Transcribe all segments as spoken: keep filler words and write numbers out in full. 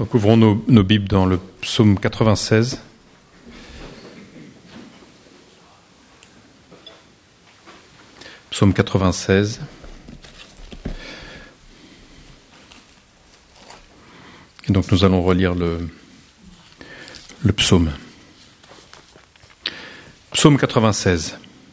Donc ouvrons nos, nos Bibles dans le psaume quatre-vingt-seize. Psaume quatre-vingt-seize. Et donc nous allons relire le, le psaume. Psaume quatre-vingt-seize.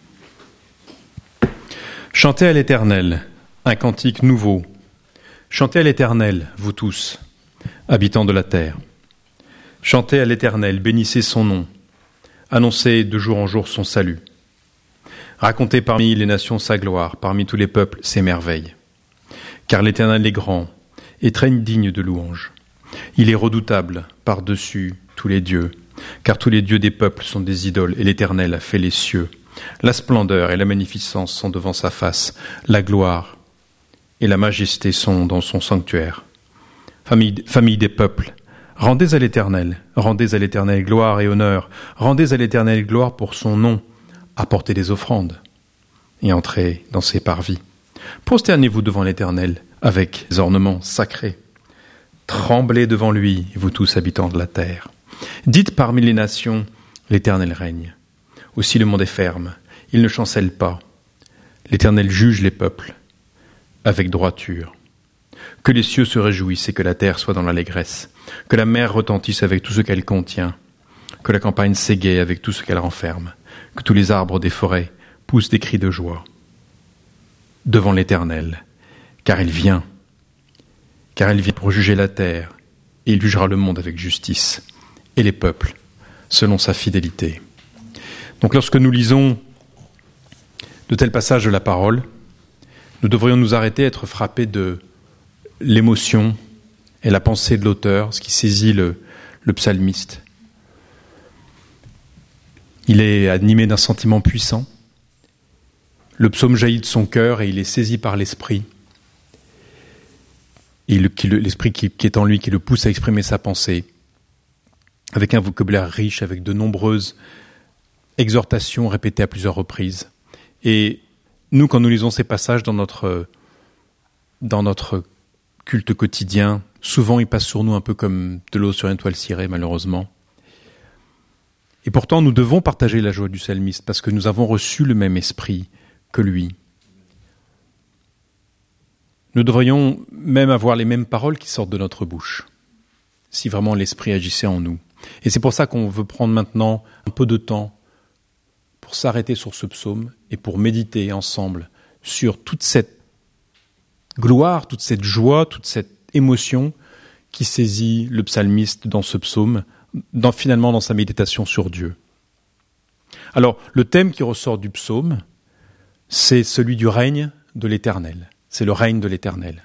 Chantez à l'Éternel un cantique nouveau. Chantez à l'Éternel, vous tous, habitants de la terre. Chantez à l'Éternel, bénissez son nom. Annoncez de jour en jour son salut. Racontez parmi les nations sa gloire, parmi tous les peuples ses merveilles. Car l'Éternel est grand et très digne de louange. Il est redoutable par-dessus tous les dieux, car tous les dieux des peuples sont des idoles, et l'Éternel a fait les cieux. La splendeur et la magnificence sont devant sa face, la gloire et la majesté sont dans son sanctuaire. Famille, famille des peuples, rendez à l'Éternel, rendez à l'Éternel gloire et honneur, rendez à l'Éternel gloire pour son nom, apportez des offrandes et entrez dans ses parvis. Prosternez-vous devant l'Éternel avec des ornements sacrés. Tremblez devant lui, vous tous habitants de la terre. Dites parmi les nations, l'Éternel règne. Aussi le monde est ferme, il ne chancelle pas. L'Éternel juge les peuples avec droiture. Que les cieux se réjouissent et que la terre soit dans l'allégresse. Que la mer retentisse avec tout ce qu'elle contient. Que la campagne s'égaie avec tout ce qu'elle renferme. Que tous les arbres des forêts poussent des cris de joie devant l'Éternel, car il vient, car il vient pour juger la terre, et il jugera le monde avec justice, et les peuples selon sa fidélité. Donc lorsque nous lisons de tels passages de la parole, nous devrions nous arrêter, être frappés de l'émotion et la pensée de l'auteur, ce qui saisit le, le psalmiste. Il est animé d'un sentiment puissant. Le psaume jaillit de son cœur et il est saisi par l'esprit. Et le, qui, l'esprit qui, qui est en lui, qui le pousse à exprimer sa pensée, avec un vocabulaire riche, avec de nombreuses exhortations répétées à plusieurs reprises. Et nous, quand nous lisons ces passages dans notre, dans notre culte quotidien, souvent ils passent sur nous un peu comme de l'eau sur une toile cirée, malheureusement. Et pourtant, nous devons partager la joie du psalmiste, parce que nous avons reçu le même esprit que lui. Nous devrions même avoir les mêmes paroles qui sortent de notre bouche, si vraiment l'esprit agissait en nous. Et c'est pour ça qu'on veut prendre maintenant un peu de temps pour s'arrêter sur ce psaume et pour méditer ensemble sur toute cette gloire, toute cette joie, toute cette émotion qui saisit le psalmiste dans ce psaume, dans, finalement dans sa méditation sur Dieu. Alors, le thème qui ressort du psaume, c'est celui du règne de l'Éternel. C'est le règne de l'Éternel.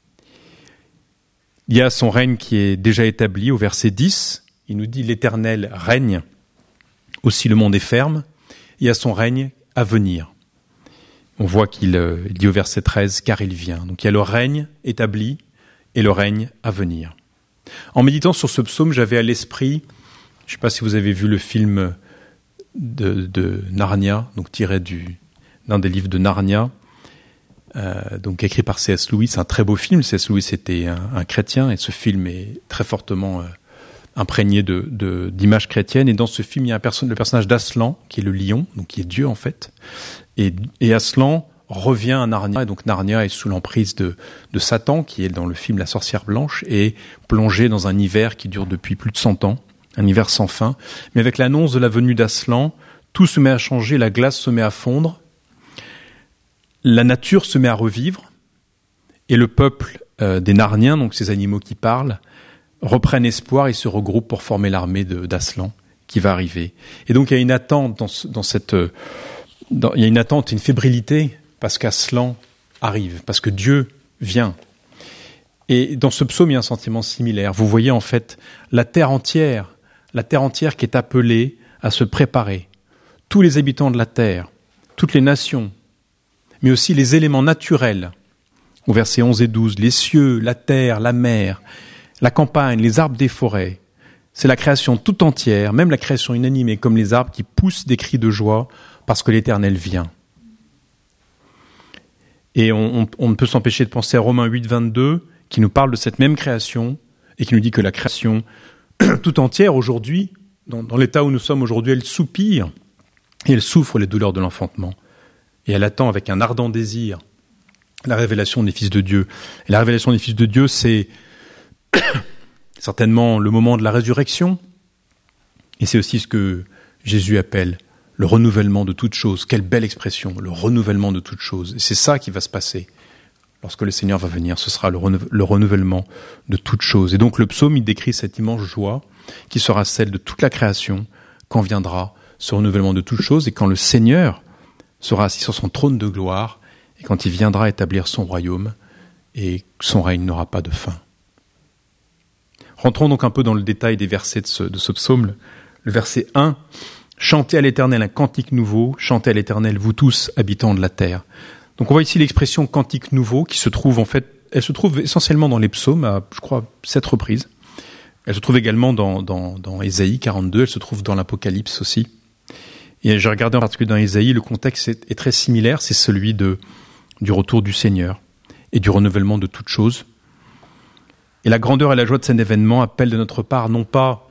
Il y a son règne qui est déjà établi au verset dix. Il nous dit « L'Éternel règne, aussi le monde est ferme. » Il y a son règne à venir. On voit qu'il euh, dit au verset treize « Car il vient ». Donc il y a le règne établi et le règne à venir. En méditant sur ce psaume, j'avais à l'esprit, je ne sais pas si vous avez vu le film de, de Narnia, donc tiré du, d'un des livres de Narnia, euh, donc écrit par C S Lewis. C'est un très beau film. C S Lewis était un, un chrétien et ce film est très fortement euh, imprégné de, de, d'images chrétiennes. Et dans ce film, il y a un perso- le personnage d'Aslan, qui est le lion, donc qui est Dieu en fait. Et, et Aslan revient à Narnia, et donc Narnia est sous l'emprise de, de Satan, qui est dans le film La Sorcière Blanche, et plongé dans un hiver qui dure depuis plus de cent ans, un hiver sans fin. Mais avec l'annonce de la venue d'Aslan, tout se met à changer, la glace se met à fondre, la nature se met à revivre, et le peuple euh, des Narniens, donc ces animaux qui parlent, reprennent espoir et se regroupent pour former l'armée de, d'Aslan qui va arriver. Et donc il y a une attente dans, dans cette... Dans, il y a une attente, une fébrilité, parce qu'Aslan arrive, parce que Dieu vient. Et dans ce psaume, il y a un sentiment similaire. Vous voyez en fait la terre entière, la terre entière qui est appelée à se préparer. Tous les habitants de la terre, toutes les nations, mais aussi les éléments naturels. Au verset onze et douze, les cieux, la terre, la mer, la campagne, les arbres des forêts. C'est la création tout entière, même la création inanimée, comme les arbres qui poussent des cris de joie parce que l'Éternel vient. Et on, on, on ne peut s'empêcher de penser à Romains huit, vingt-deux, qui nous parle de cette même création et qui nous dit que la création tout entière aujourd'hui, dans, dans l'état où nous sommes aujourd'hui, elle soupire et elle souffre les douleurs de l'enfantement. Et elle attend avec un ardent désir la révélation des fils de Dieu. Et la révélation des fils de Dieu, c'est certainement le moment de la résurrection. Et c'est aussi ce que Jésus appelle le renouvellement de toutes choses. Quelle belle expression, le renouvellement de toutes choses. Et c'est ça qui va se passer lorsque le Seigneur va venir. Ce sera le, renouve- le renouvellement de toutes choses. Et donc le psaume, il décrit cette immense joie qui sera celle de toute la création quand viendra ce renouvellement de toutes choses et quand le Seigneur sera assis sur son trône de gloire et quand il viendra établir son royaume et son règne n'aura pas de fin. Rentrons donc un peu dans le détail des versets de ce, de ce psaume. Le verset un, « Chantez à l'Éternel un cantique nouveau, chantez à l'Éternel, vous tous, habitants de la terre. » Donc on voit ici l'expression « cantique nouveau » qui se trouve en fait, elle se trouve essentiellement dans les psaumes, à, je crois, sept reprises. Elle se trouve également dans, dans, dans Ésaïe quarante-deux, elle se trouve dans l'Apocalypse aussi. Et j'ai regardé en particulier dans Ésaïe, le contexte est, est très similaire, c'est celui de, du retour du Seigneur et du renouvellement de toutes choses. Et la grandeur et la joie de cet événement appellent de notre part non pas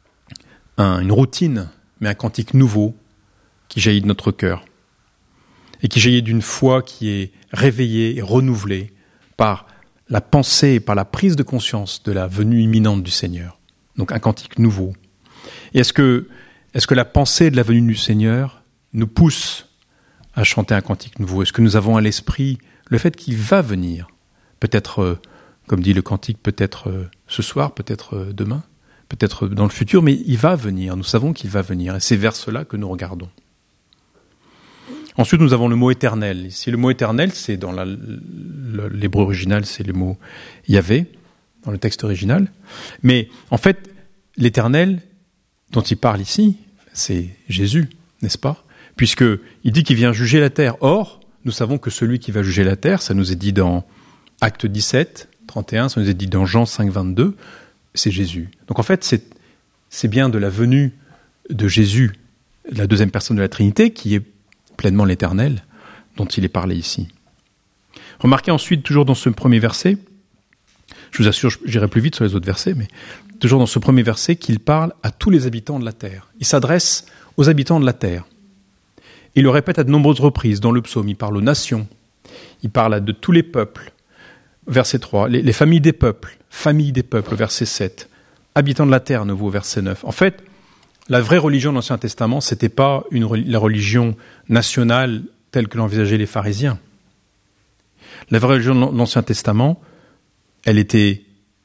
un, une routine, mais un cantique nouveau qui jaillit de notre cœur et qui jaillit d'une foi qui est réveillée et renouvelée par la pensée et par la prise de conscience de la venue imminente du Seigneur. Donc un cantique nouveau. Et est-ce que, est-ce que la pensée de la venue du Seigneur nous pousse à chanter un cantique nouveau? Est-ce que nous avons à l'esprit le fait qu'il va venir? Peut-être, euh, comme dit le cantique, peut-être euh, ce soir, peut-être euh, demain, peut-être dans le futur, mais il va venir. Nous savons qu'il va venir. Et c'est vers cela que nous regardons. Ensuite, nous avons le mot éternel. Ici, le mot éternel, c'est dans la, le, l'hébreu original, c'est le mot Yahvé, dans le texte original. Mais en fait, l'éternel dont il parle ici, c'est Jésus, n'est-ce pas? Puisqu'il dit qu'il vient juger la terre. Or, nous savons que celui qui va juger la terre, ça nous est dit dans Acte dix-sept, trente et un, ça nous est dit dans Jean cinq, vingt-deux, c'est Jésus. Donc en fait, c'est, c'est bien de la venue de Jésus, la deuxième personne de la Trinité, qui est pleinement l'Éternel, dont il est parlé ici. Remarquez ensuite, toujours dans ce premier verset, je vous assure, j'irai plus vite sur les autres versets, mais toujours dans ce premier verset, qu'il parle à tous les habitants de la terre. Il s'adresse aux habitants de la terre. Il le répète à de nombreuses reprises dans le psaume. Il parle aux nations, il parle à de tous les peuples. Verset trois, les, les familles des peuples, familles des peuples, verset sept, habitants de la terre, nouveau verset neuf. En fait, la vraie religion de l'Ancien Testament, c'était pas une, la religion nationale telle que l'envisageaient les pharisiens. La vraie religion de l'Ancien Testament, elle était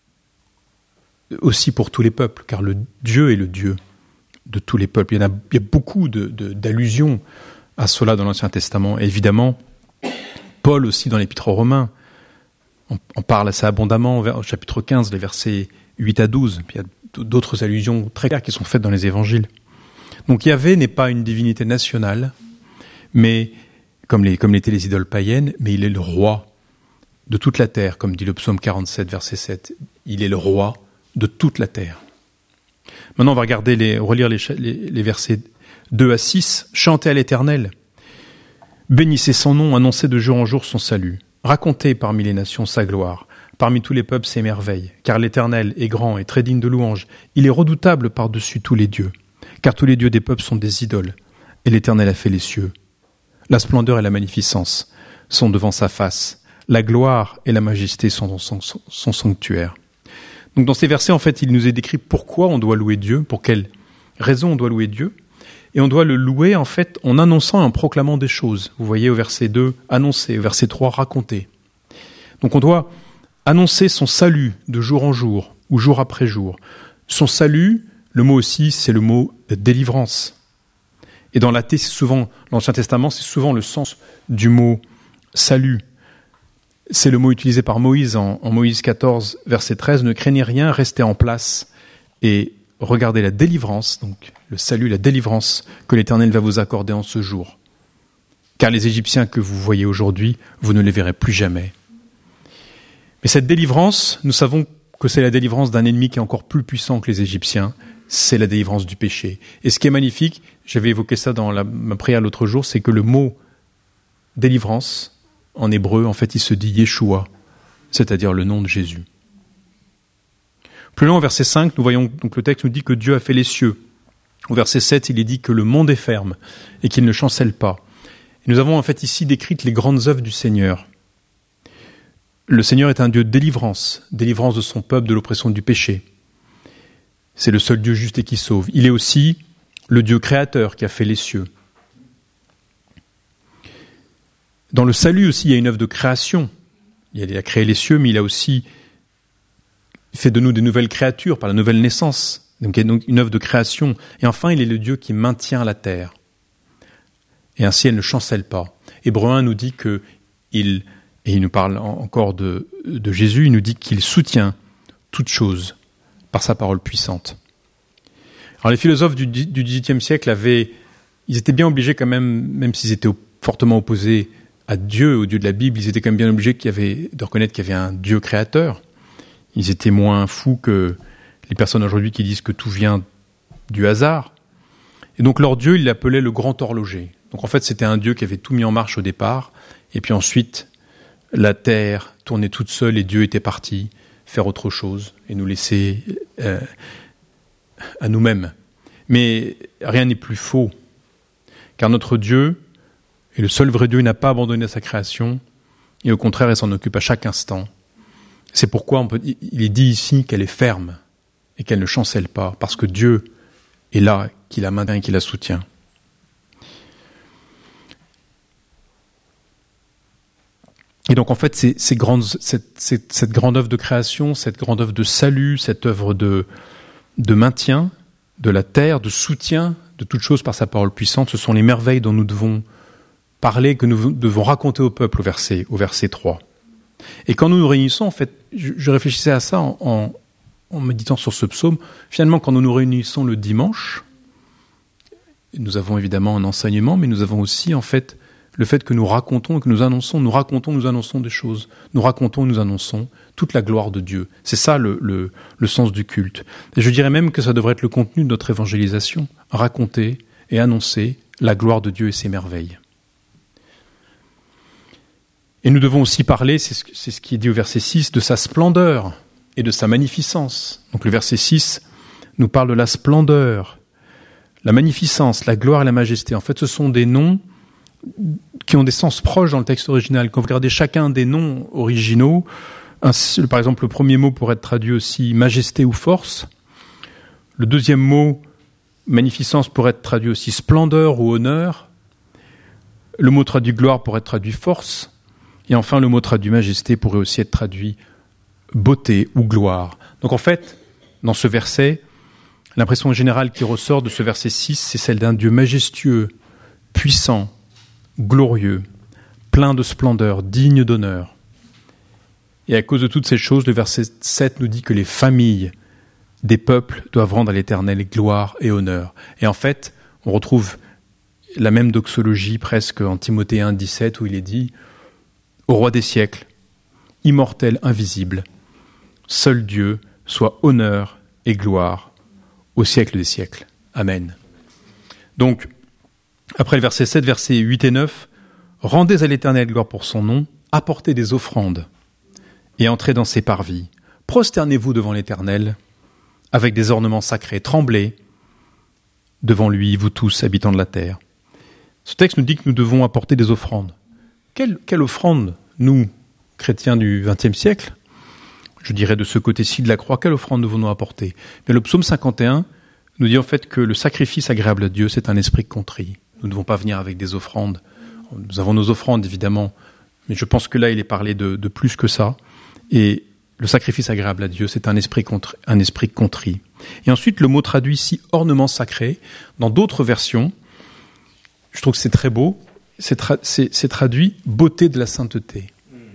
aussi pour tous les peuples, car le Dieu est le Dieu de tous les peuples. Il y, en a, il y a beaucoup de, de, d'allusions à cela dans l'Ancien Testament. Et évidemment, Paul aussi dans l'Épître aux Romains, on, on parle assez abondamment au chapitre quinze, les versets huit à douze. Puis il y a d'autres allusions très claires qui sont faites dans les évangiles. Donc Yahvé n'est pas une divinité nationale, mais comme, les, comme l'étaient les idoles païennes, mais il est le roi de toute la terre, comme dit le psaume quarante-sept, verset sept. Il est le roi de toute la terre. Maintenant, on va regarder les, relire les, les, les versets deux à six. Chantez à l'Éternel. Bénissez son nom, annoncez de jour en jour son salut. Racontez parmi les nations sa gloire, parmi tous les peuples ses merveilles. Car l'Éternel est grand et très digne de louange. Il est redoutable par-dessus tous les dieux. Car tous les dieux des peuples sont des idoles. Et l'Éternel a fait les cieux. La splendeur et la magnificence sont devant sa face. La gloire et la majesté sont dans son, son sanctuaire. Donc dans ces versets, en fait, il nous est décrit pourquoi on doit louer Dieu, pour quelle raison on doit louer Dieu. Et on doit le louer, en fait, en annonçant et en proclamant des choses. Vous voyez au verset deux, annoncer, au verset trois, raconter. Donc on doit annoncer son salut de jour en jour, ou jour après jour. Son salut, le mot aussi, c'est le mot délivrance. Et dans l'athée, c'est souvent, l'Ancien Testament, c'est souvent le sens du mot salut. C'est le mot utilisé par Moïse en, en Moïse quatorze, verset treize. Ne craignez rien, restez en place et regardez la délivrance, donc le salut, la délivrance que l'Éternel va vous accorder en ce jour. Car les Égyptiens que vous voyez aujourd'hui, vous ne les verrez plus jamais. Mais cette délivrance, nous savons que c'est la délivrance d'un ennemi qui est encore plus puissant que les Égyptiens. C'est la délivrance du péché. Et ce qui est magnifique, j'avais évoqué ça dans la, ma prière l'autre jour, c'est que le mot délivrance, en hébreu, en fait, il se dit Yeshua, c'est-à-dire le nom de Jésus. Plus loin, au verset cinq, nous voyons, donc le texte nous dit que Dieu a fait les cieux. Au verset sept, il est dit que le monde est ferme et qu'il ne chancelle pas. Et nous avons en fait ici décrites les grandes œuvres du Seigneur. Le Seigneur est un Dieu de délivrance, délivrance de son peuple de l'oppression du péché. C'est le seul Dieu juste et qui sauve. Il est aussi le Dieu créateur qui a fait les cieux. Dans le salut aussi, il y a une œuvre de création. Il a créé les cieux, mais il a aussi fait de nous des nouvelles créatures par la nouvelle naissance. Donc il y a donc une œuvre de création. Et enfin, il est le Dieu qui maintient la terre. Et ainsi, elle ne chancelle pas. Hébreu un nous dit que il, et il nous parle encore de, de Jésus, il nous dit qu'il soutient toutes choses par sa parole puissante. Alors les philosophes du, du dix-huitième siècle avaient, ils étaient bien obligés quand même, même s'ils étaient fortement opposés à Dieu, au Dieu de la Bible, ils étaient quand même bien obligés qu'il y avait, de reconnaître qu'il y avait un Dieu créateur. Ils étaient moins fous que les personnes aujourd'hui qui disent que tout vient du hasard. Et donc leur Dieu, ils l'appelaient le grand horloger. Donc en fait, c'était un Dieu qui avait tout mis en marche au départ, et puis ensuite, la terre tournait toute seule et Dieu était parti faire autre chose et nous laisser euh, à nous-mêmes. Mais rien n'est plus faux, car notre Dieu est le seul vrai Dieu, il n'a pas abandonné sa création, et au contraire, il s'en occupe à chaque instant. C'est pourquoi on peut, il est dit ici qu'elle est ferme et qu'elle ne chancelle pas, parce que Dieu est là, qui la maintient et qui la soutient. Et donc en fait, c'est, c'est grandes, cette, cette, cette grande œuvre de création, cette grande œuvre de salut, cette œuvre de, de maintien de la terre, de soutien de toutes choses par sa parole puissante, ce sont les merveilles dont nous devons parler, que nous devons raconter au peuple au verset, au verset trois. Et quand nous nous réunissons, en fait, je, je réfléchissais à ça en, en, en méditant sur ce psaume, finalement quand nous nous réunissons le dimanche, nous avons évidemment un enseignement, mais nous avons aussi en fait le fait que nous racontons et que nous annonçons, nous racontons, nous annonçons des choses. Nous racontons et nous annonçons toute la gloire de Dieu. C'est ça le, le, le sens du culte. Et je dirais même que ça devrait être le contenu de notre évangélisation. Raconter et annoncer la gloire de Dieu et ses merveilles. Et nous devons aussi parler, c'est ce, c'est ce qui est dit au verset six, de sa splendeur et de sa magnificence. Donc le verset six nous parle de la splendeur, la magnificence, la gloire et la majesté. En fait, ce sont des noms qui ont des sens proches dans le texte original. Quand vous regardez chacun des noms originaux, un, par exemple, le premier mot pourrait être traduit aussi majesté ou force. Le deuxième mot, magnificence, pourrait être traduit aussi splendeur ou honneur. Le mot traduit gloire pourrait être traduit force. Et enfin, le mot traduit majesté pourrait aussi être traduit beauté ou gloire. Donc en fait, dans ce verset, l'impression générale qui ressort de ce verset six, c'est celle d'un Dieu majestueux, puissant, glorieux, plein de splendeur, digne d'honneur. Et à cause de toutes ces choses, le verset sept nous dit que les familles des peuples doivent rendre à l'Éternel gloire et honneur. Et en fait, on retrouve la même doxologie presque en Timothée un, dix-sept, où il est dit « Au roi des siècles, immortel, invisible, seul Dieu, soit honneur et gloire au siècle des siècles. Amen. » Donc, après le verset sept, versets huit et neuf, « Rendez à l'Éternel gloire pour son nom, apportez des offrandes et entrez dans ses parvis. Prosternez-vous devant l'Éternel avec des ornements sacrés. Tremblez devant lui, vous tous, habitants de la terre. » Ce texte nous dit que nous devons apporter des offrandes. Quelle, quelle offrande, nous, chrétiens du vingtième siècle, je dirais de ce côté-ci de la croix, quelle offrande devons-nous apporter ? Mais le psaume cinquante et un nous dit en fait que le sacrifice agréable à Dieu, c'est un esprit contrit. Nous ne devons pas venir avec des offrandes. Nous avons nos offrandes, évidemment, mais je pense que là, il est parlé de, de plus que ça. Et le sacrifice agréable à Dieu, c'est un esprit, contri, un esprit contrit. Et ensuite, le mot traduit ici « ornement sacré ». Dans d'autres versions, je trouve que c'est très beau, c'est, tra- c'est, c'est traduit « beauté de la sainteté ».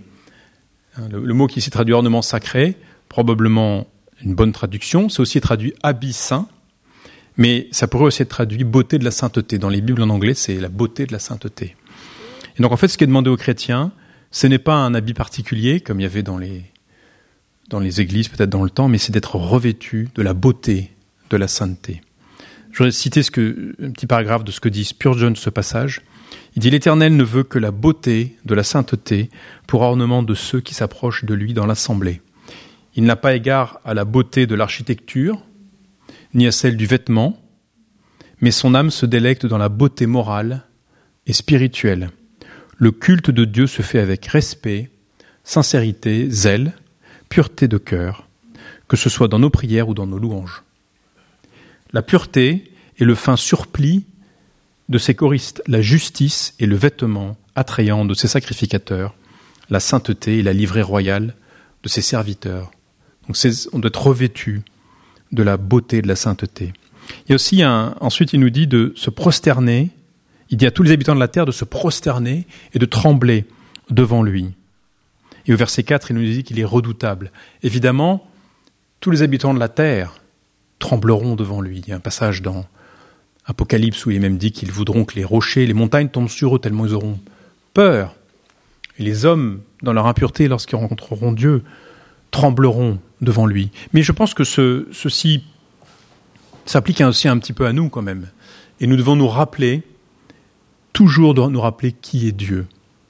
Le, le mot qui ici traduit « ornement sacré », probablement une bonne traduction, c'est aussi traduit « habit saint ». Mais ça pourrait aussi être traduit « beauté de la sainteté ». Dans les Bibles en anglais, c'est la beauté de la sainteté. Et donc en fait, ce qui est demandé aux chrétiens, ce n'est pas un habit particulier, comme il y avait dans les, dans les églises, peut-être dans le temps, mais c'est d'être revêtu de la beauté de la sainteté. Je voudrais citer ce que, un petit paragraphe de ce que dit Spurgeon de ce passage. Il dit « L'Éternel ne veut que la beauté de la sainteté pour ornement de ceux qui s'approchent de lui dans l'assemblée. Il n'a pas égard à la beauté de l'architecture, ni à celle du vêtement, mais son âme se délecte dans la beauté morale et spirituelle. Le culte de Dieu se fait avec respect, sincérité, zèle, pureté de cœur, que ce soit dans nos prières ou dans nos louanges. La pureté est le fin surplis de ses choristes, la justice est le vêtement attrayant de ses sacrificateurs, la sainteté est la livrée royale de ses serviteurs. Donc c'est, on doit être revêtu de la beauté de la sainteté. Il y a aussi un, ensuite il nous dit de se prosterner, il dit à tous les habitants de la terre de se prosterner et de trembler devant lui. Et au verset quatre, il nous dit qu'il est redoutable. Évidemment, tous les habitants de la terre trembleront devant lui. Il y a un passage dans Apocalypse où il est même dit qu'ils voudront que les rochers, les montagnes tombent sur eux tellement ils auront peur. Et les hommes, dans leur impureté, lorsqu'ils rencontreront Dieu, trembleront devant lui. Mais je pense que ce, ceci s'applique aussi un petit peu à nous quand même. Et nous devons nous rappeler, toujours nous rappeler qui est Dieu.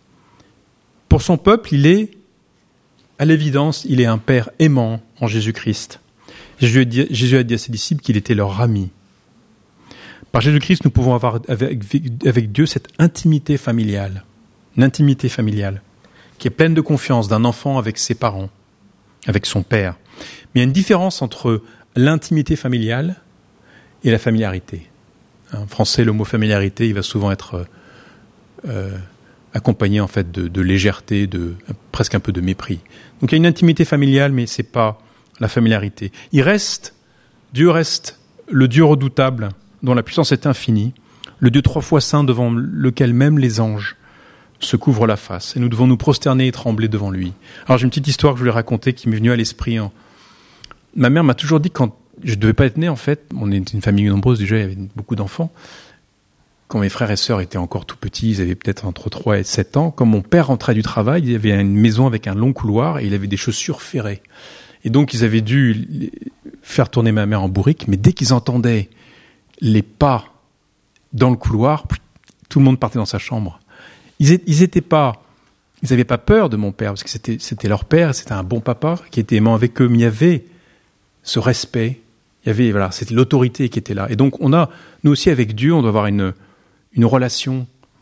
Pour son peuple, il est, à l'évidence, il est un Père aimant en Jésus-Christ. Jésus a dit, Jésus a dit à ses disciples qu'il était leur ami. Par Jésus-Christ, nous pouvons avoir avec, avec Dieu cette intimité familiale, une intimité familiale qui est pleine de confiance d'un enfant avec ses parents, avec son père. Mais il y a une différence entre l'intimité familiale et la familiarité. En français, le mot familiarité, il va souvent être euh, accompagné en fait de, de légèreté, de presque un peu de mépris. Donc il y a une intimité familiale, mais c'est pas la familiarité. Il reste, Dieu reste le Dieu redoutable, dont la puissance est infinie, le Dieu trois fois saint devant lequel même les anges se couvrent la face. Et nous devons nous prosterner et trembler devant lui. Alors j'ai une petite histoire que je voulais raconter qui m'est venue à l'esprit. En... Ma mère m'a toujours dit, quand je ne devais pas être né en fait, on est une famille nombreuse déjà, il y avait beaucoup d'enfants, quand mes frères et sœurs étaient encore tout petits, ils avaient peut-être entre trois et sept ans, quand mon père rentrait du travail, il y avait une maison avec un long couloir et il avait des chaussures ferrées. Et donc ils avaient dû faire tourner ma mère en bourrique, mais dès qu'ils entendaient les pas dans le couloir, tout le monde partait dans sa chambre. Ils, ils étaient pas, ils n'avaient pas peur de mon père, parce que c'était, c'était leur père, c'était un bon papa qui était aimant avec eux, mais il y avait ce respect, il y avait, voilà, c'était l'autorité qui était là. Et donc on a, nous aussi avec Dieu, on doit avoir une, une relation,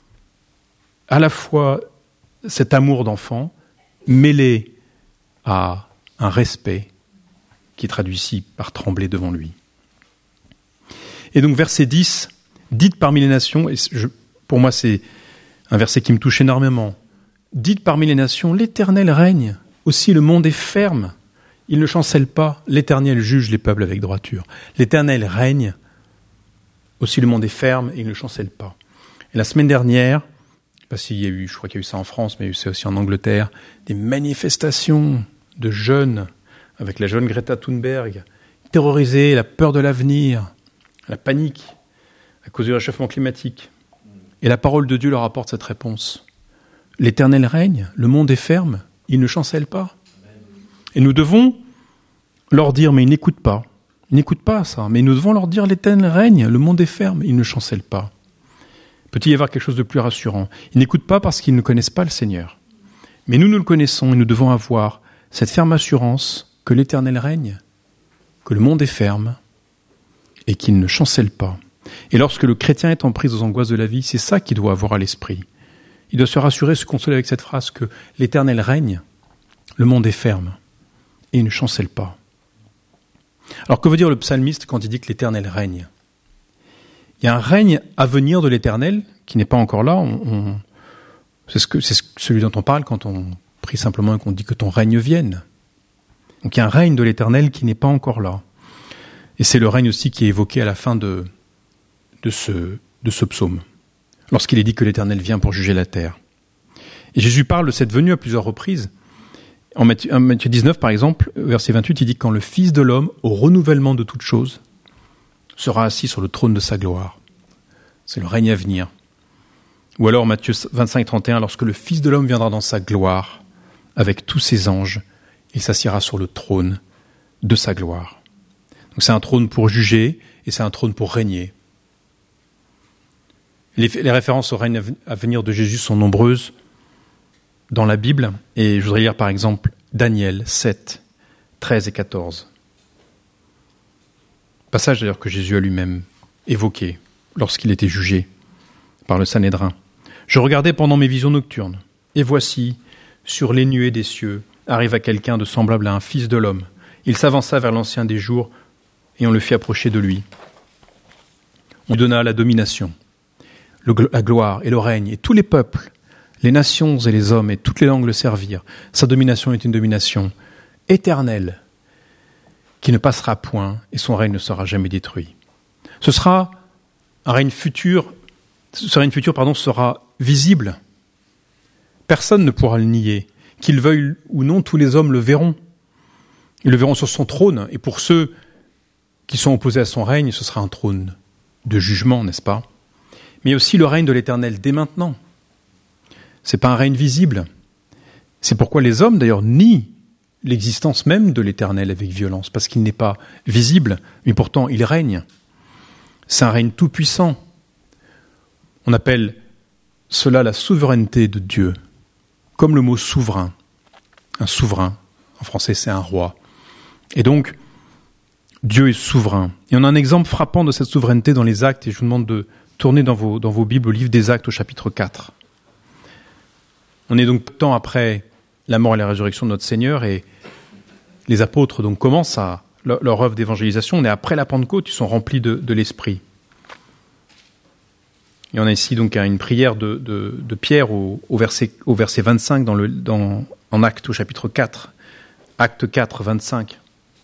à la fois cet amour d'enfant, mêlé à un respect qui est traduit ici par trembler devant lui. Et donc verset dix, dites parmi les nations, et je, pour moi c'est un verset qui me touche énormément, dites parmi les nations, l'Éternel règne, aussi le monde est ferme, il ne chancelle pas, l'Éternel juge les peuples avec droiture. L'Éternel règne, aussi le monde est ferme et il ne chancelle pas. Et la semaine dernière, je ne sais pas s'il y a eu, je crois qu'il y a eu ça en France, mais il y a eu ça aussi en Angleterre, des manifestations de jeunes, avec la jeune Greta Thunberg, terrorisés, la peur de l'avenir, la panique à cause du réchauffement climatique. Et la parole de Dieu leur apporte cette réponse. L'Éternel règne, le monde est ferme, il ne chancelle pas. Et nous devons leur dire, mais ils n'écoutent pas. Ils n'écoutent pas ça. Mais nous devons leur dire, l'Éternel règne, le monde est ferme, il ne chancelle pas. Peut-il y avoir quelque chose de plus rassurant? Ils n'écoutent pas parce qu'ils ne connaissent pas le Seigneur. Mais nous, nous le connaissons et nous devons avoir cette ferme assurance que l'Éternel règne, que le monde est ferme et qu'il ne chancelle pas. Et lorsque le chrétien est en prise aux angoisses de la vie, c'est ça qu'il doit avoir à l'esprit. Il doit se rassurer, se consoler avec cette phrase que l'Éternel règne, le monde est ferme et il ne chancelle pas. Alors que veut dire le psalmiste quand il dit que l'Éternel règne? Il y a un règne à venir de l'Éternel qui n'est pas encore là. On, on, c'est, ce que, c'est celui dont on parle quand on prie simplement et qu'on dit que ton règne vienne. Donc il y a un règne de l'Éternel qui n'est pas encore là. Et c'est le règne aussi qui est évoqué à la fin de, de, ce, de ce psaume, lorsqu'il est dit que l'Éternel vient pour juger la terre. Et Jésus parle de cette venue à plusieurs reprises. En Matthieu, en Matthieu dix-neuf, par exemple, verset vingt-huit, il dit « Quand le Fils de l'homme, au renouvellement de toutes choses, sera assis sur le trône de sa gloire. » C'est le règne à venir. Ou alors Matthieu vingt-cinq, trente et un, « Lorsque le Fils de l'homme viendra dans sa gloire, avec tous ses anges, il s'assiera sur le trône de sa gloire. » Donc c'est un trône pour juger et c'est un trône pour régner. Les, les références au règne à venir de Jésus sont nombreuses dans la Bible. Et je voudrais lire par exemple Daniel sept, treize et quatorze. Passage d'ailleurs que Jésus a lui-même évoqué lorsqu'il était jugé par le Sanhédrin. « Je regardais pendant mes visions nocturnes, et voici, sur les nuées des cieux, arriva quelqu'un de semblable à un fils de l'homme. Il s'avança vers l'ancien des jours, et on le fit approcher de lui. On lui donna la domination, le, la gloire et le règne, et tous les peuples, les nations et les hommes, et toutes les langues le servirent. Sa domination est une domination éternelle, qui ne passera point, et son règne ne sera jamais détruit. Ce sera un règne futur, ce règne futur, pardon, sera visible. Personne ne pourra le nier. Qu'il veuille ou non, tous les hommes le verront. Ils le verront sur son trône, et pour ceux qui sont opposés à son règne, ce sera un trône de jugement, n'est-ce pas? Mais aussi le règne de l'Éternel dès maintenant. C'est pas un règne visible. C'est pourquoi les hommes, d'ailleurs, nient l'existence même de l'Éternel avec violence, parce qu'il n'est pas visible, mais pourtant il règne. C'est un règne tout-puissant. On appelle cela la souveraineté de Dieu, comme le mot souverain. Un souverain, en français c'est un roi. Et donc, Dieu est souverain. Et on a un exemple frappant de cette souveraineté dans les Actes, et je vous demande de tourner dans vos, dans vos Bibles au livre des Actes au chapitre quatre. On est donc peu de temps après la mort et la résurrection de notre Seigneur, et les apôtres donc commencent à, leur, leur œuvre d'évangélisation. On est après la Pentecôte, ils sont remplis de, de l'Esprit. Et on a ici donc une prière de, de, de Pierre au, au, verset, au verset vingt-cinq dans le, dans, en Actes au chapitre quatre. Acte quatre, vingt-cinq.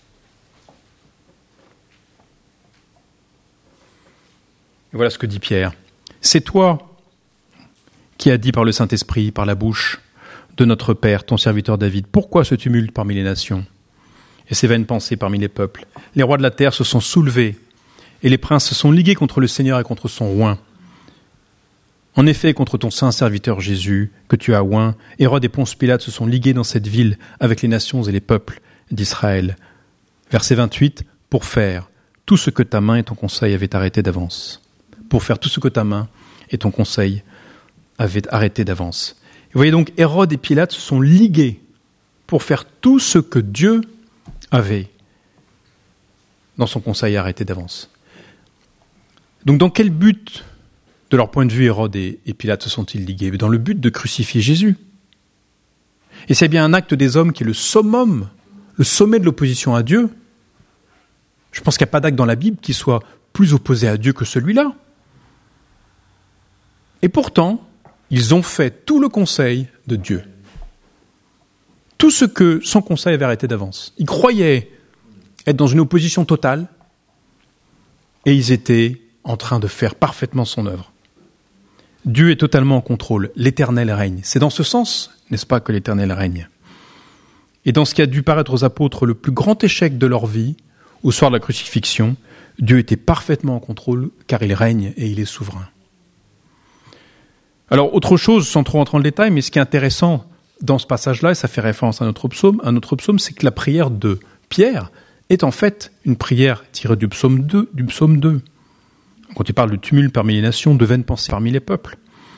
Et voilà ce que dit Pierre. « C'est toi qui as dit par le Saint-Esprit, par la bouche de notre Père, ton serviteur David, pourquoi ce tumulte parmi les nations et ces vaines pensées parmi les peuples? Les rois de la terre se sont soulevés et les princes se sont ligués contre le Seigneur et contre son oint. En effet, contre ton saint serviteur Jésus, que tu as oint, Hérode et Ponce Pilate se sont ligués dans cette ville avec les nations et les peuples d'Israël. » Verset vingt-huit, « Pour faire tout ce que ta main et ton conseil avaient arrêté d'avance. » Pour faire tout ce que ta main et ton conseil avaient arrêté d'avance. Vous voyez donc, Hérode et Pilate se sont ligués pour faire tout ce que Dieu avait dans son conseil arrêté d'avance. Donc dans quel but, de leur point de vue, Hérode et, et Pilate se sont-ils ligués? Dans le but de crucifier Jésus. Et c'est bien un acte des hommes qui est le summum, le sommet de l'opposition à Dieu. Je pense qu'il n'y a pas d'acte dans la Bible qui soit plus opposé à Dieu que celui-là. Et pourtant, ils ont fait tout le conseil de Dieu. Tout ce que son conseil avait arrêté d'avance. Ils croyaient être dans une opposition totale et ils étaient en train de faire parfaitement son œuvre. Dieu est totalement en contrôle. L'Éternel règne. C'est dans ce sens, n'est-ce pas, que l'Éternel règne. Et dans ce qui a dû paraître aux apôtres le plus grand échec de leur vie, au soir de la crucifixion, Dieu était parfaitement en contrôle car il règne et il est souverain. Alors, autre chose, sans trop rentrer dans le détail, mais ce qui est intéressant dans ce passage-là, et ça fait référence à notre psaume, à notre psaume, c'est que la prière de Pierre est en fait une prière tirée du psaume deux, du psaume deux. Quand il parle de tumulte parmi les nations, de vaines pensées parmi les peuples.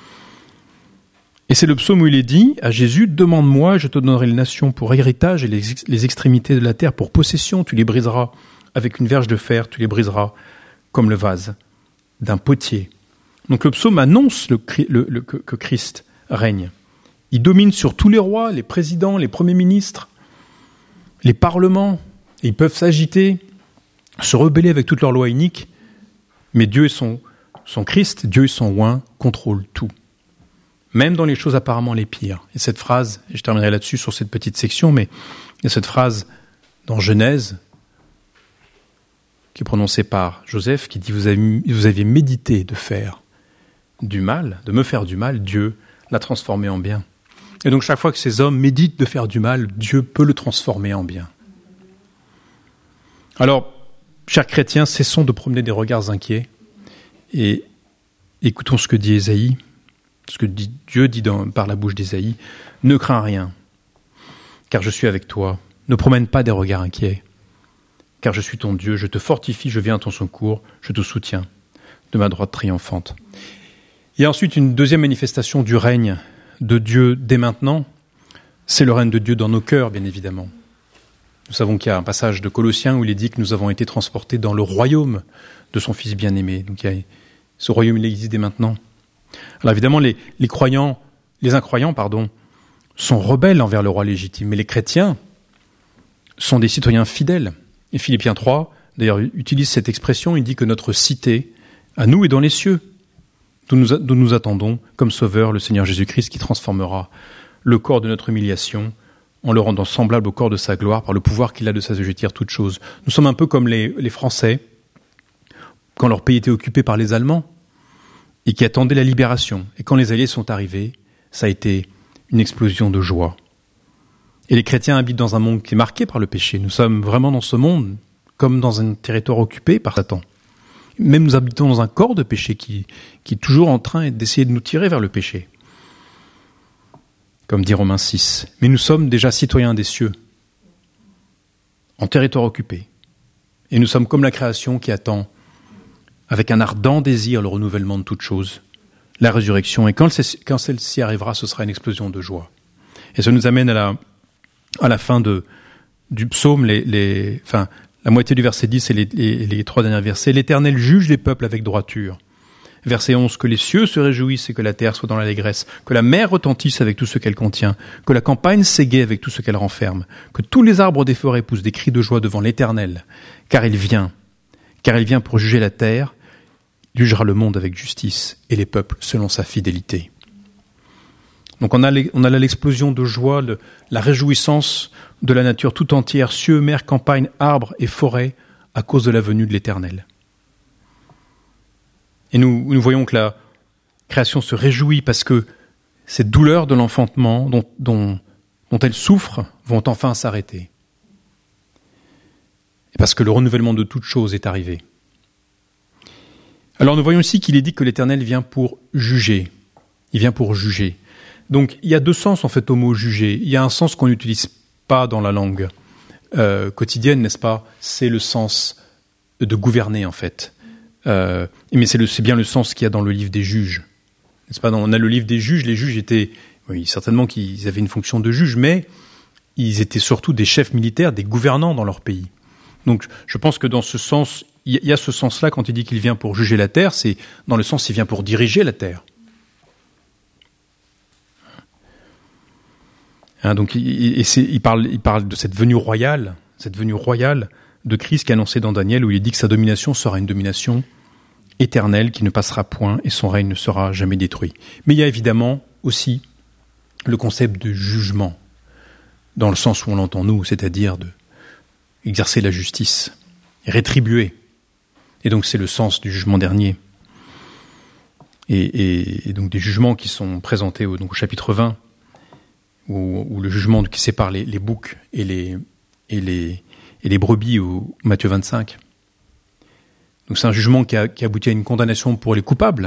Et c'est le psaume où il est dit à Jésus, « Demande-moi, je te donnerai les nations pour héritage et les, ex- les extrémités de la terre pour possession. Tu les briseras avec une verge de fer, tu les briseras comme le vase d'un potier. » Donc le psaume annonce le, le, le, que, que Christ règne. Il domine sur tous les rois, les présidents, les premiers ministres, les parlements. Et ils peuvent s'agiter, se rebeller avec toutes leurs lois iniques. Mais Dieu et son, son Christ, Dieu et son oint contrôlent tout. Même dans les choses apparemment les pires. Et cette phrase, et je terminerai là-dessus sur cette petite section, mais il y a cette phrase dans Genèse, qui est prononcée par Joseph, qui dit « Vous avez, vous aviez médité de faire du mal, de me faire du mal, Dieu l'a transformé en bien. » Et donc chaque fois que ces hommes méditent de faire du mal, Dieu peut le transformer en bien. Alors, chers chrétiens, cessons de promener des regards inquiets et écoutons ce que dit Ésaïe, ce que dit, Dieu dit dans, par la bouche d'Ésaïe. « Ne crains rien, car je suis avec toi. Ne promène pas des regards inquiets, car je suis ton Dieu. Je te fortifie, je viens à ton secours, je te soutiens de ma droite triomphante. » Il y a ensuite une deuxième manifestation du règne de Dieu dès maintenant. C'est le règne de Dieu dans nos cœurs, bien évidemment. Nous savons qu'il y a un passage de Colossiens où il est dit que nous avons été transportés dans le royaume de son Fils bien-aimé. Donc il y a, ce royaume, il existe dès maintenant. Alors évidemment, les, les croyants, les incroyants, pardon, sont rebelles envers le roi légitime, mais les chrétiens sont des citoyens fidèles. Et Philippiens trois, d'ailleurs, utilise cette expression, il dit que notre cité, à nous, est dans les cieux, d'où nous, d'où nous attendons comme sauveur le Seigneur Jésus-Christ qui transformera le corps de notre humiliation en le rendant semblable au corps de sa gloire par le pouvoir qu'il a de s'assujettir toutes choses. Nous sommes un peu comme les, les Français, quand leur pays était occupé par les Allemands, et qui attendaient la libération. Et quand les Alliés sont arrivés, ça a été une explosion de joie. Et les chrétiens habitent dans un monde qui est marqué par le péché. Nous sommes vraiment dans ce monde, comme dans un territoire occupé par Satan. Même nous habitons dans un corps de péché qui, qui est toujours en train d'essayer de nous tirer vers le péché. Comme dit Romains six. Mais nous sommes déjà citoyens des cieux, en territoire occupé. Et nous sommes comme la création qui attend, avec un ardent désir, le renouvellement de toutes choses, la résurrection. Et quand, quand celle-ci arrivera, ce sera une explosion de joie. Et ça nous amène à la, à la fin de, du psaume, les, les, enfin, la moitié du verset dix et les, les, les trois derniers versets. L'Éternel juge les peuples avec droiture. Verset onze, que les cieux se réjouissent et que la terre soit dans l'allégresse, que la mer retentisse avec tout ce qu'elle contient, que la campagne s'égaie avec tout ce qu'elle renferme, que tous les arbres des forêts poussent des cris de joie devant l'Éternel, car il vient, car il vient pour juger la terre, il jugera le monde avec justice et les peuples selon sa fidélité. Donc on a, les, on a là l'explosion de joie, le, la réjouissance de la nature tout entière, cieux, mer, campagne, arbres et forêts, à cause de la venue de l'Éternel. Et nous, nous voyons que la création se réjouit parce que ces douleurs de l'enfantement dont, dont, dont elle souffre vont enfin s'arrêter. Et parce que le renouvellement de toutes choses est arrivé. Alors nous voyons aussi qu'il est dit que l'Éternel vient pour juger. Il vient pour juger. Donc il y a deux sens en fait au mot juger. Il y a un sens qu'on n'utilise pas dans la langue euh, quotidienne, n'est-ce pas ? C'est le sens de gouverner en fait. Euh, mais c'est, le, c'est bien le sens qu'il y a dans le livre des juges. N'est-ce pas ? On a le livre des juges. Les juges étaient, oui, certainement qu'ils avaient une fonction de juge, mais ils étaient surtout des chefs militaires, des gouvernants dans leur pays. Donc, je pense que dans ce sens, il y a ce sens-là quand il dit qu'il vient pour juger la terre, c'est dans le sens qu'il vient pour diriger la terre. Hein, donc, il, et c'est, il parle, il parle de cette venue royale, cette venue royale de Christ qui est annoncée dans Daniel, où il dit que sa domination sera une domination éternelle qui ne passera point et son règne ne sera jamais détruit. Mais il y a évidemment aussi le concept de jugement, dans le sens où on l'entend nous, c'est-à-dire de exercer la justice, et rétribuer. Et donc c'est le sens du jugement dernier. Et, et, et donc des jugements qui sont présentés au, donc au chapitre vingt, où, où le jugement qui sépare les, les boucs et les, et les et les brebis au Matthieu vingt-cinq. Donc c'est un jugement qui, a, qui aboutit à une condamnation pour les coupables.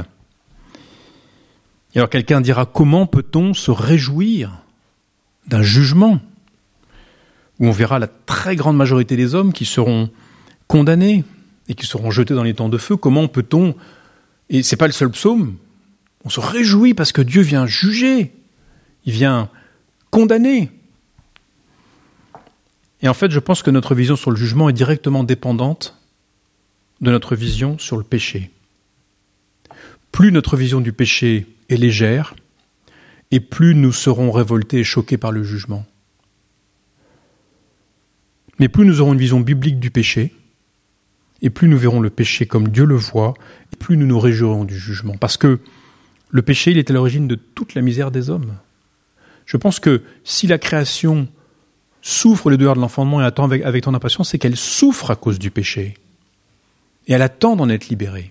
Et alors quelqu'un dira, comment peut-on se réjouir d'un jugement où on verra la très grande majorité des hommes qui seront condamnés et qui seront jetés dans les temps de feu? Comment peut-on, et c'est pas le seul psaume, on se réjouit parce que Dieu vient juger, il vient condamner. Et en fait, je pense que notre vision sur le jugement est directement dépendante de notre vision sur le péché. Plus notre vision du péché est légère, et plus nous serons révoltés et choqués par le jugement. Mais plus nous aurons une vision biblique du péché, et plus nous verrons le péché comme Dieu le voit, et plus nous nous réjouirons du jugement. Parce que le péché, il est à l'origine de toute la misère des hommes. Je pense que si la création souffre les douleurs de l'enfantement et attend avec, avec tant d'impatience, c'est qu'elle souffre à cause du péché. Et elle attend d'en être libérée.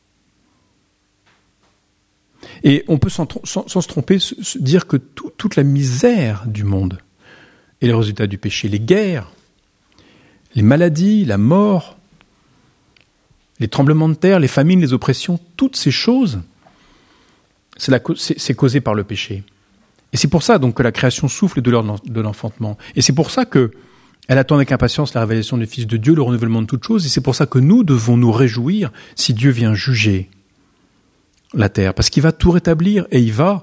Et on peut sans, sans, sans se tromper se dire que tout, toute la misère du monde est le résultat du péché. Les guerres, les maladies, la mort, les tremblements de terre, les famines, les oppressions, toutes ces choses, c'est, la, c'est, c'est causé par le péché. Et c'est pour ça donc que la création souffre les douleurs de l'enfantement. Et c'est pour ça que elle attend avec impatience la révélation du Fils de Dieu, le renouvellement de toutes choses. Et c'est pour ça que nous devons nous réjouir si Dieu vient juger la terre. Parce qu'il va tout rétablir et il va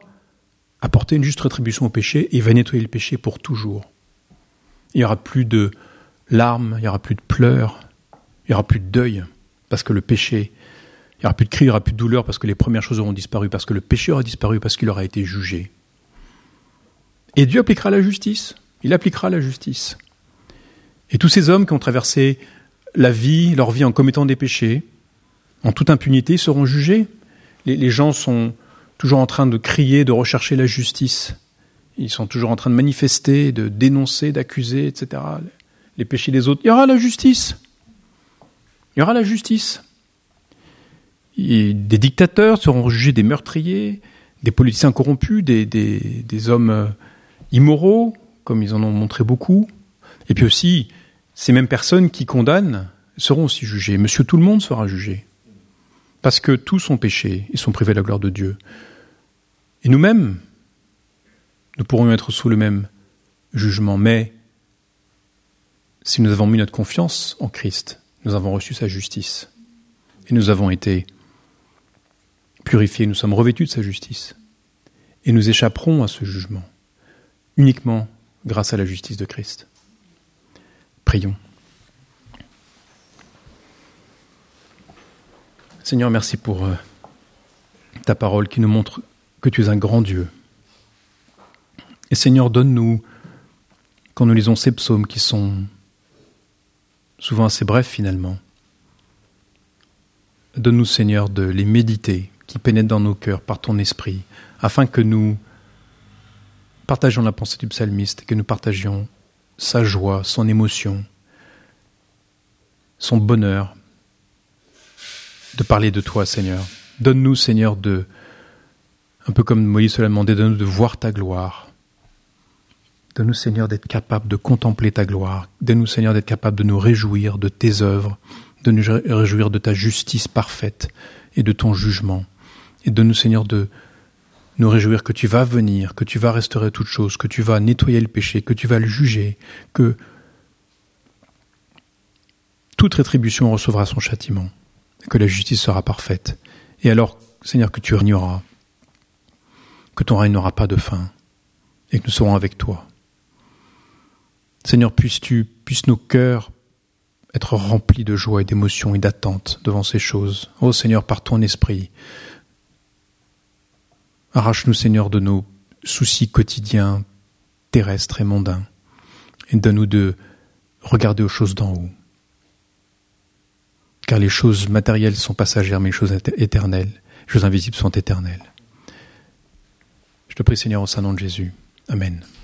apporter une juste rétribution au péché et il va nettoyer le péché pour toujours. Il n'y aura plus de larmes, il n'y aura plus de pleurs, il n'y aura plus de deuil, parce que le péché, il n'y aura plus de cris, il n'y aura plus de douleur, parce que les premières choses auront disparu, parce que le péché aura disparu, parce qu'il aura été jugé. Et Dieu appliquera la justice, il appliquera la justice. Et tous ces hommes qui ont traversé la vie, leur vie en commettant des péchés, en toute impunité, seront jugés. Les, les gens sont toujours en train de crier, de rechercher la justice. Ils sont toujours en train de manifester, de dénoncer, d'accuser, et cetera. Les péchés des autres. Il y aura la justice. Il y aura la justice. Et des dictateurs seront jugés des meurtriers, des politiciens corrompus, des, des, des hommes immoraux, comme ils en ont montré beaucoup. Et puis aussi, ces mêmes personnes qui condamnent seront aussi jugées. Monsieur tout le monde sera jugé. Parce que tous ont péché et sont privés de la gloire de Dieu. Et nous-mêmes, nous pourrons être sous le même jugement. Mais si nous avons mis notre confiance en Christ, nous avons reçu sa justice. Et nous avons été purifiés, nous sommes revêtus de sa justice. Et nous échapperons à ce jugement, uniquement grâce à la justice de Christ. Prions. Seigneur, merci pour euh, ta parole qui nous montre que tu es un grand Dieu. Et Seigneur, donne-nous, quand nous lisons ces psaumes qui sont souvent assez brefs finalement, donne-nous, Seigneur, de les méditer, qui pénètrent dans nos cœurs par ton esprit, afin que nous partagions la pensée du psalmiste, que nous partagions sa joie, son émotion, son bonheur, de parler de toi, Seigneur. Donne-nous, Seigneur, de, un peu comme Moïse l'a demandé, donne-nous de voir ta gloire. Donne-nous, Seigneur, d'être capable de contempler ta gloire. Donne-nous, Seigneur, d'être capable de nous réjouir de tes œuvres, de nous réjouir de ta justice parfaite et de ton jugement. Et donne-nous, Seigneur, de nous réjouir que tu vas venir, que tu vas restaurer toutes choses, que tu vas nettoyer le péché, que tu vas le juger, que toute rétribution recevra son châtiment, que la justice sera parfaite. Et alors, Seigneur, que tu régneras, que ton règne n'aura pas de fin, et que nous serons avec toi. Seigneur, puisses-tu, puissent nos cœurs être remplis de joie et d'émotion et d'attente devant ces choses. Ô Seigneur, par ton esprit, arrache-nous, Seigneur, de nos soucis quotidiens, terrestres et mondains, et donne-nous de regarder aux choses d'en haut. Car les choses matérielles sont passagères, mais les choses éternelles, les choses invisibles sont éternelles. Je te prie, Seigneur, au Saint-Nom de Jésus. Amen.